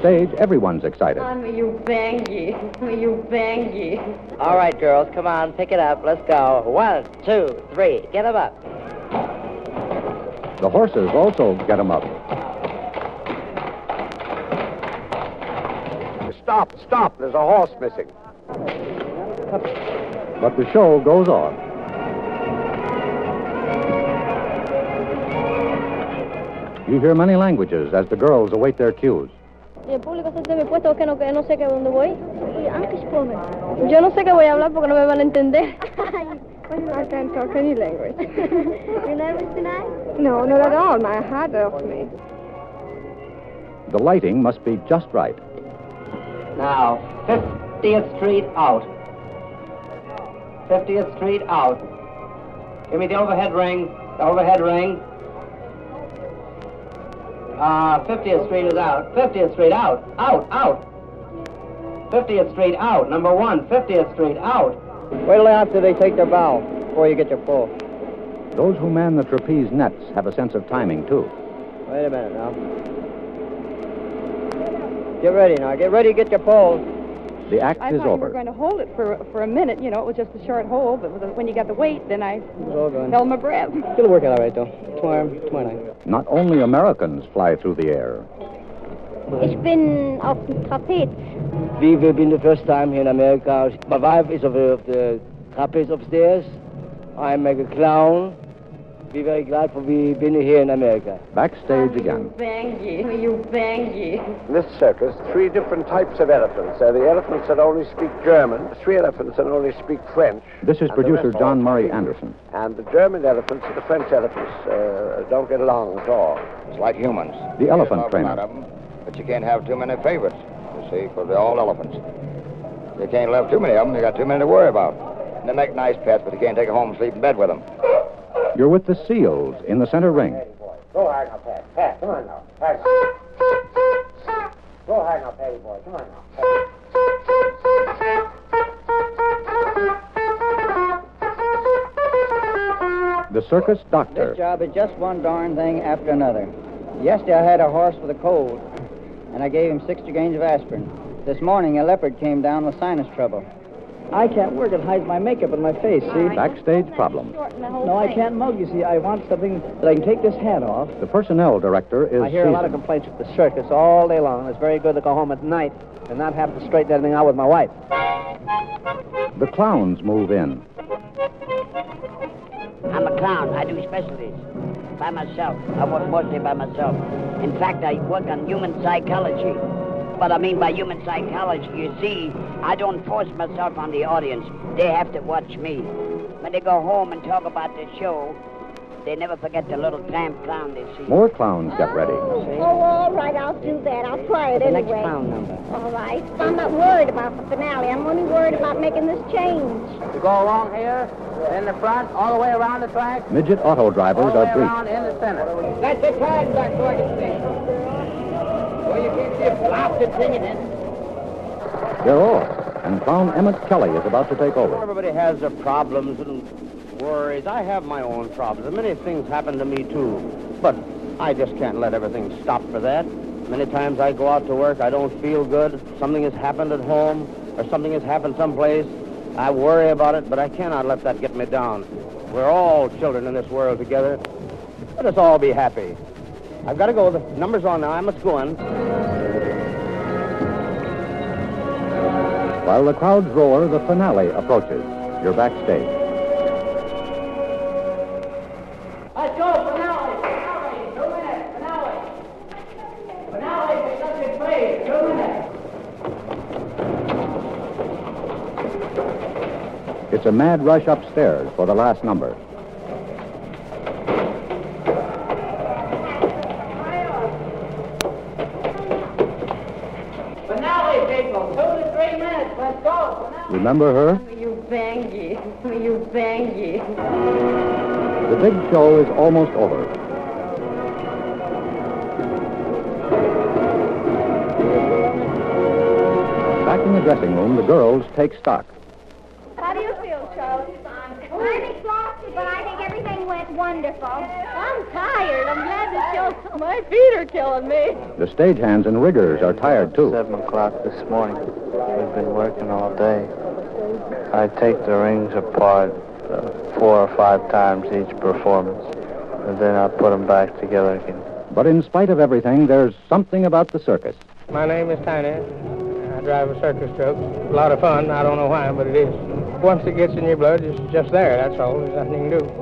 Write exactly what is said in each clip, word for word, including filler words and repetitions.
stage, everyone's excited. May you bang ye. May you bang ye. All right, girls, come on, pick it up. Let's go. One, two, three. Get them up. The horses also get them up. Stop, stop. There's a horse missing. But the show goes on. You hear many languages as the girls await their cues. Y el público se tiene puesto que no, que no sé qué dónde voy. Yo no sé qué voy a hablar porque no me van a entender. I can't talk any language. You're nervous tonight? No, not at all. My heart helps me. The lighting must be just right. Now, fiftieth Street out. fiftieth Street out. Give me the overhead ring. The overhead ring. Uh, fiftieth Street is out. fiftieth Street out. Out, out. fiftieth Street out. Number one, fiftieth Street out. Wait till after they take their bow before you get your pull. Those who man the trapeze nets have a sense of timing, too. Wait a minute now. Get ready now. Get ready to get your pole. The act I is thought over. you were going to hold it for for a minute. You know, it was just a short hold, but when you got the weight, then I held my breath. It'll work out all right, though. Tomorrow, tomorrow night. Not only Americans fly through the air. Ich bin auf dem Trapez. We will be the first time here in America. My wife is of the, of the trapeze upstairs. I make a clown. Be very glad for we been here in America. Backstage again. Bang ye. May you bang ye. In this circus, three different types of elephants. There are the elephants that only speak German, three elephants that only speak French. This is and producer the rest John all Murray speak English. Anderson. And the German elephants and the French elephants uh, don't get along at all. It's like humans. The elephant There's an trainer. awful lot of 'em, but you can't have too many favorites, you see, because they're all elephants. You can't love too many of them. You got too many to worry about. And they make nice pets, but you can't take them home and sleep in bed with them. You're with the Seals in the center ring. Go hang up, Pat. Pat, come on now. Pat. Go hang up, Patty boy. Come on now. The circus doctor. This job is just one darn thing after another. Yesterday I had a horse with a cold, and I gave him sixty grains of aspirin. This morning a leopard came down with sinus trouble. I can't work. It hides my makeup and my face, see? Backstage problems. No, I can't mug, you see. I want something that I can take this hat off. The personnel director is I hear a lot of seasoned. complaints with the circus all day long. It's very good to go home at night and not have to straighten anything out with my wife. The clowns move in. I'm a clown. I do specialties by myself. I work mostly by myself. In fact, I work on human psychology. What I mean by human psychology, you see, I don't force myself on the audience. They have to watch me. When they go home and talk about the show, they never forget the little tramp clown they see. More clowns get ready. Oh, all right, I'll do that. I'll try it The anyway. next clown number. All right. I'm not worried about the finale. I'm only worried about making this change. You go along here, in the front, all the way around the track, Midget auto drivers all the way are briefed. around in the center. That's the tag back so I can see. Well, you can't see a blasted thing in it. They're off, and clown Emmett Kelly is about to take over. Everybody has their problems and worries. I have my own problems. Many things happen to me, too. But I just can't let everything stop for that. Many times I go out to work, I don't feel good. Something has happened at home, or something has happened someplace. I worry about it, but I cannot let that get me down. We're all children in this world together. Let us all be happy. I've got to go. The number's on now. I must go in. While the crowds roar, the finale approaches. You're backstage. Let's go, finale, finale, two minutes, finale. Finale for subject three, two minutes. It's a mad rush upstairs for the last number. Finale, people, two to three minutes, let's go. Finale. Remember her? May you bang ye. May you bang ye. The big show is almost over. Back in the dressing room, the girls take stock. How do you feel, Charlie? I'm exhausted, but I think everything went went wonderful. I'm tired. I'm glad the show. My feet are killing me. The stagehands and riggers are tired, too. Seven o'clock this morning. We've been working all day. I take the rings apart uh, four or five times each performance, and then I put them back together again. But in spite of everything, there's something about the circus. My name is Tiny. I drive a circus truck. A lot of fun. I don't know why, but it is. Once it gets in your blood, it's just there. That's all. There's nothing you can do.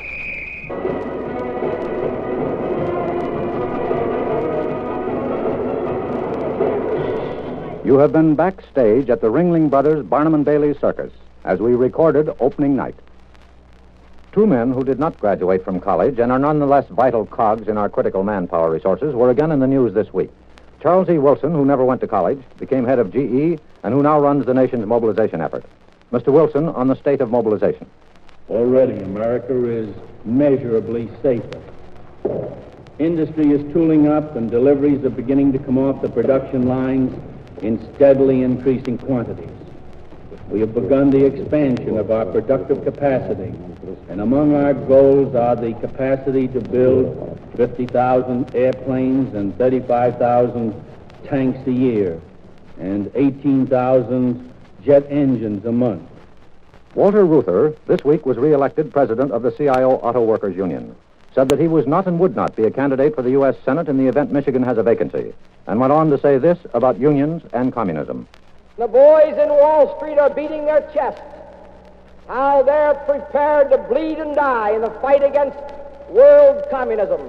You have been backstage at the Ringling Brothers Barnum and Bailey Circus as we recorded opening night. Two men who did not graduate from college and are nonetheless vital cogs in our critical manpower resources were again in the news this week. Charles E. Wilson, who never went to college, became head of G E and who now runs the nation's mobilization effort. Mister Wilson, on the state of mobilization. Already, America is measurably safer. Industry is tooling up and deliveries are beginning to come off the production lines in steadily increasing quantities. We have begun the expansion of our productive capacity, and among our goals are the capacity to build fifty thousand airplanes and thirty-five thousand tanks a year and eighteen thousand jet engines a month. Walter Reuther this week was reelected president of the C I O Auto Workers Union, said that he was not and would not be a candidate for the U S Senate in the event Michigan has a vacancy, and went on to say this about unions and communism. The boys in Wall Street are beating their chests, how they're prepared to bleed and die in the fight against world communism.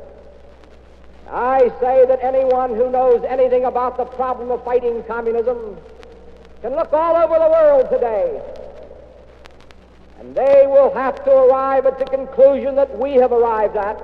I say that anyone who knows anything about the problem of fighting communism can look all over the world today, and they will have to arrive at the conclusion that we have arrived at,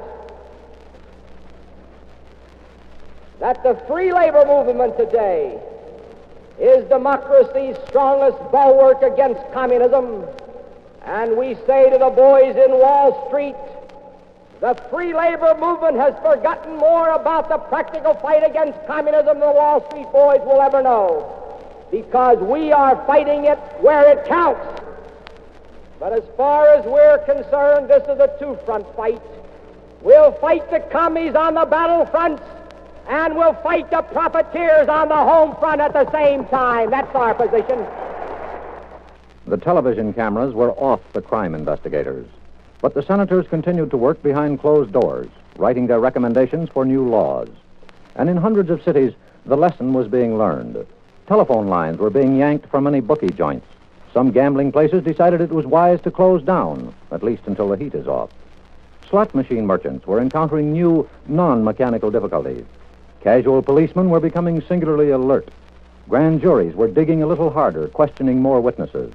that the free labor movement today is democracy's strongest bulwark against communism. And we say to the boys in Wall Street, the free labor movement has forgotten more about the practical fight against communism than the Wall Street boys will ever know, because we are fighting it where it counts. But as far as we're concerned, this is a two-front fight. We'll fight the commies on the battlefronts, and we'll fight the profiteers on the home front at the same time. That's our position. The television cameras were off the crime investigators, but the senators continued to work behind closed doors, writing their recommendations for new laws. And in hundreds of cities, the lesson was being learned. Telephone lines were being yanked from many bookie joints. Some gambling places decided it was wise to close down, at least until the heat is off. Slot machine merchants were encountering new, non-mechanical difficulties. Casual policemen were becoming singularly alert. Grand juries were digging a little harder, questioning more witnesses.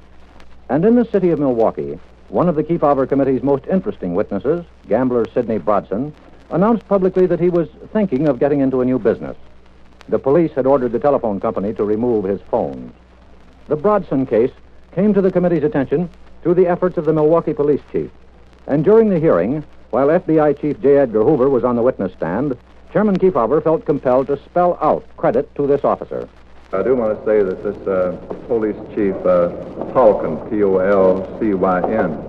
And in the city of Milwaukee, one of the Kefauver Committee's most interesting witnesses, gambler Sidney Brodson, announced publicly that he was thinking of getting into a new business. The police had ordered the telephone company to remove his phones. The Brodson case came to the committee's attention through the efforts of the Milwaukee police chief. And during the hearing, while F B I Chief J. Edgar Hoover was on the witness stand, Chairman Kefauver felt compelled to spell out credit to this officer. I do want to say that this uh, police chief, uh, Tolcyn, T O L C Y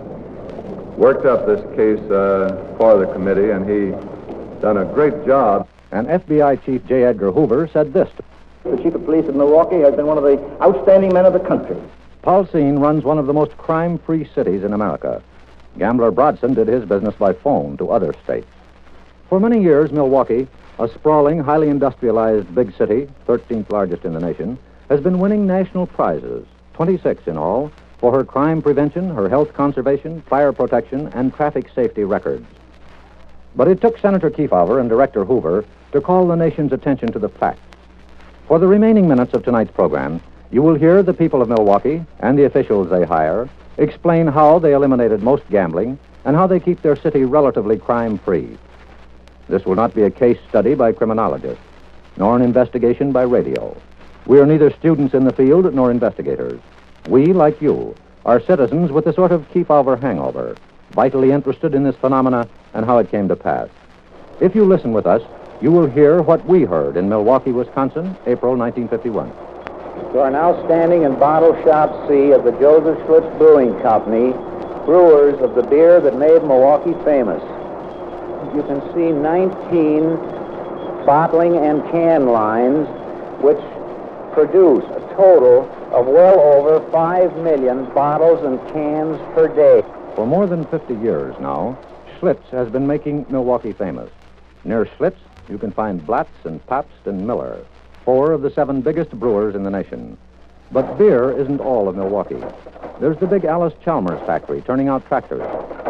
N, worked up this case uh, for the committee, and he done a great job. And F B I Chief J. Edgar Hoover said this. The chief of police of Milwaukee has been one of the outstanding men of the country. Paul Seen runs one of the most crime-free cities in America. Gambler Brodson did his business by phone to other states. For many years, Milwaukee, a sprawling, highly industrialized big city, thirteenth largest in the nation, has been winning national prizes, twenty-six in all, for her crime prevention, her health conservation, fire protection, and traffic safety records. But it took Senator Kefauver and Director Hoover to call the nation's attention to the facts. For the remaining minutes of tonight's program, you will hear the people of Milwaukee and the officials they hire explain how they eliminated most gambling and how they keep their city relatively crime-free. This will not be a case study by criminologists, nor an investigation by radio. We are neither students in the field nor investigators. We, like you, are citizens with a sort of Kefauver hangover, vitally interested in this phenomena and how it came to pass. If you listen with us, you will hear what we heard in Milwaukee, Wisconsin, April nineteen fifty-one. We are now standing in bottle shop C of the Joseph Schlitz Brewing Company, brewers of the beer that made Milwaukee famous. You can see nineteen bottling and can lines which produce a total of well over five million bottles and cans per day. For more than fifty years now, Schlitz has been making Milwaukee famous. Near Schlitz, you can find Blatz and Pabst and Miller, four of the seven biggest brewers in the nation. But beer isn't all of Milwaukee. There's the big Alice Chalmers factory turning out tractors.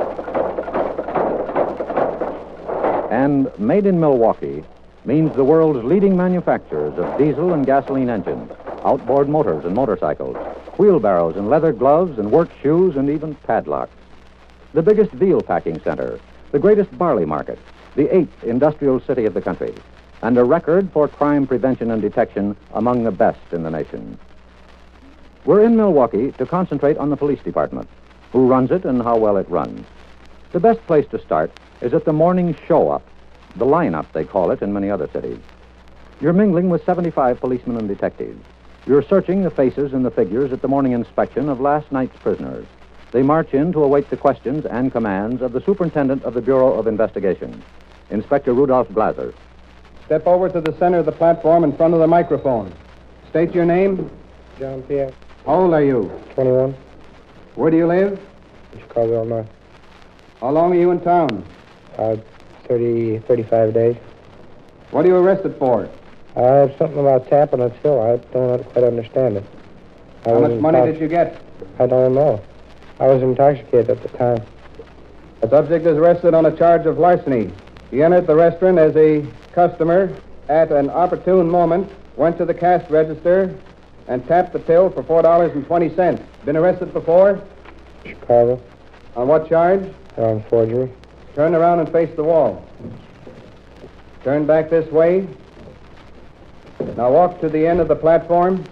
And made in Milwaukee means the world's leading manufacturers of diesel and gasoline engines, outboard motors and motorcycles, wheelbarrows and leather gloves and work shoes and even padlocks. The biggest veal packing center, the greatest barley market, the eighth industrial city of the country, and a record for crime prevention and detection among the best in the nation. We're in Milwaukee to concentrate on the police department, who runs it and how well it runs. The best place to start is at the morning show-up, the line-up, they call it in many other cities. You're mingling with seventy-five policemen and detectives. You're searching the faces and the figures at the morning inspection of last night's prisoners. They march in to await the questions and commands of the superintendent of the Bureau of Investigation, Inspector Rudolph Glaser. Step over to the center of the platform in front of the microphone. State your name. John Pierre. How old are you? twenty-one. Where do you live? Chicago, Illinois. How long are you in town? Uh, thirty, thirty-five days. What are you arrested for? Uh, something about tapping a till. I don't quite understand it. I How was much money intox- did you get? I don't know. I was intoxicated at the time. The subject is arrested on a charge of larceny. He entered the restaurant as a customer at an opportune moment, went to the cash register, and tapped the till for four dollars and twenty cents. Been arrested before? Chicago. On what charge? On forgery. Turn around and face the wall. Turn back this way. Now walk to the end of the platform.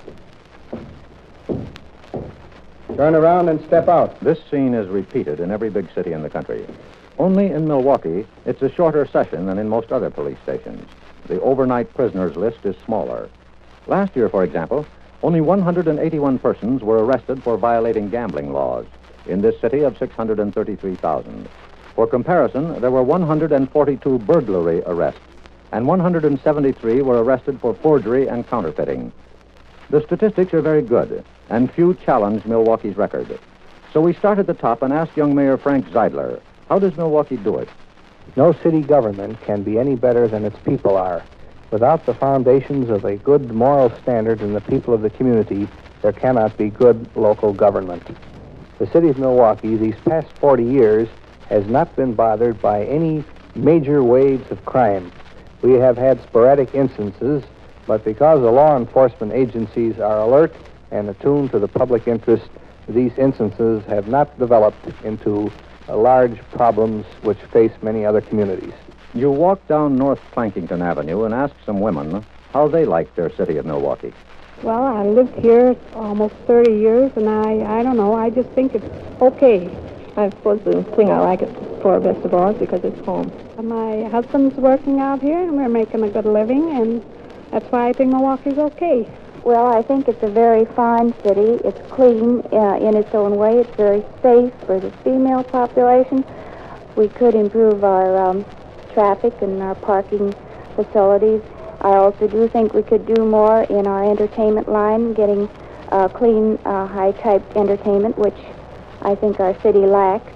Turn around and step out. This scene is repeated in every big city in the country. Only in Milwaukee, it's a shorter session than in most other police stations. The overnight prisoners list is smaller. Last year, for example, only one hundred eighty-one persons were arrested for violating gambling laws in this city of six hundred thirty-three thousand. For comparison, there were one hundred forty-two burglary arrests, and one hundred seventy-three were arrested for forgery and counterfeiting. The statistics are very good, and few challenge Milwaukee's record. So we start at the top and ask young Mayor Frank Zeidler, how does Milwaukee do it? No city government can be any better than its people are. Without the foundations of a good moral standard in the people of the community, there cannot be good local government. The city of Milwaukee, these past forty years, has not been bothered by any major waves of crime. We have had sporadic instances, but because the law enforcement agencies are alert and attuned to the public interest, these instances have not developed into uh, large problems which face many other communities. You walk down North Plankington Avenue and ask some women how they like their city of Milwaukee. Well, I lived here almost thirty years, and I, I don't know, I just think it's okay. I suppose the thing I like it for best of all is because it's home. My husband's working out here, and we're making a good living, and that's why I think Milwaukee's okay. Well, I think it's a very fine city. It's clean uh, in its own way. It's very safe for the female population. We could improve our um, traffic and our parking facilities. I also do think we could do more in our entertainment line, getting uh, clean, uh, high-type entertainment, which I think our city lacks.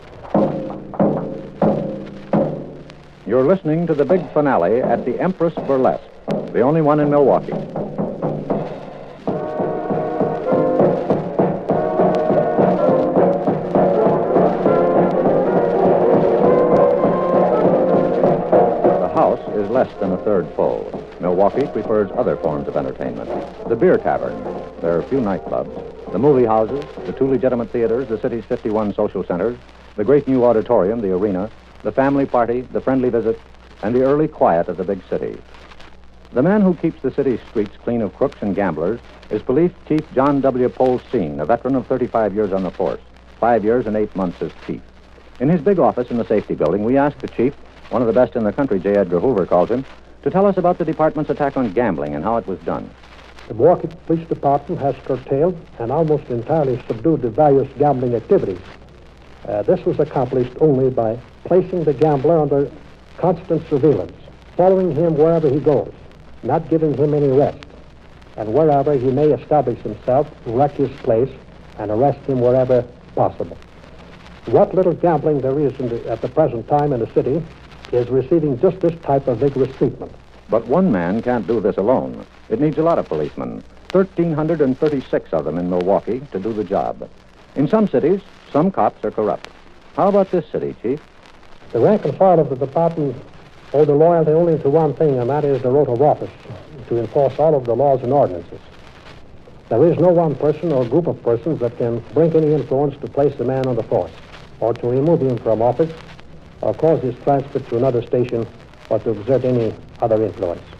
You're listening to the big finale at the Empress Burlesque, the only one in Milwaukee. Is less than a third full. Milwaukee prefers other forms of entertainment. The beer tavern. There are a few nightclubs. The movie houses, the two legitimate theaters, the city's fifty-one social centers, the great new auditorium, the arena, the family party, the friendly visit, and the early quiet of the big city. The man who keeps the city's streets clean of crooks and gamblers is Police Chief John W. Polseen, a veteran of thirty-five years on the force, five years and eight months as chief. In his big office in the safety building, we asked the chief, one of the best in the country, J. Edgar Hoover calls him, to tell us about the department's attack on gambling and how it was done. The Milwaukee Police Department has curtailed and almost entirely subdued the various gambling activities. Uh, this was accomplished only by placing the gambler under constant surveillance, following him wherever he goes, not giving him any rest, and wherever he may establish himself, wreck his place, and arrest him wherever possible. What little gambling there is in the, at the present time in the city is receiving just this type of vigorous treatment. But one man can't do this alone. It needs a lot of policemen, one thousand three hundred thirty-six of them in Milwaukee, to do the job. In some cities, some cops are corrupt. How about this city, Chief? The rank and file of the department owe their loyalty only to one thing, and that is the oath of office, to enforce all of the laws and ordinances. There is no one person or group of persons that can bring any influence to place a man on the force, or to remove him from office, or cause his transfer to another station, or to exert any other influence.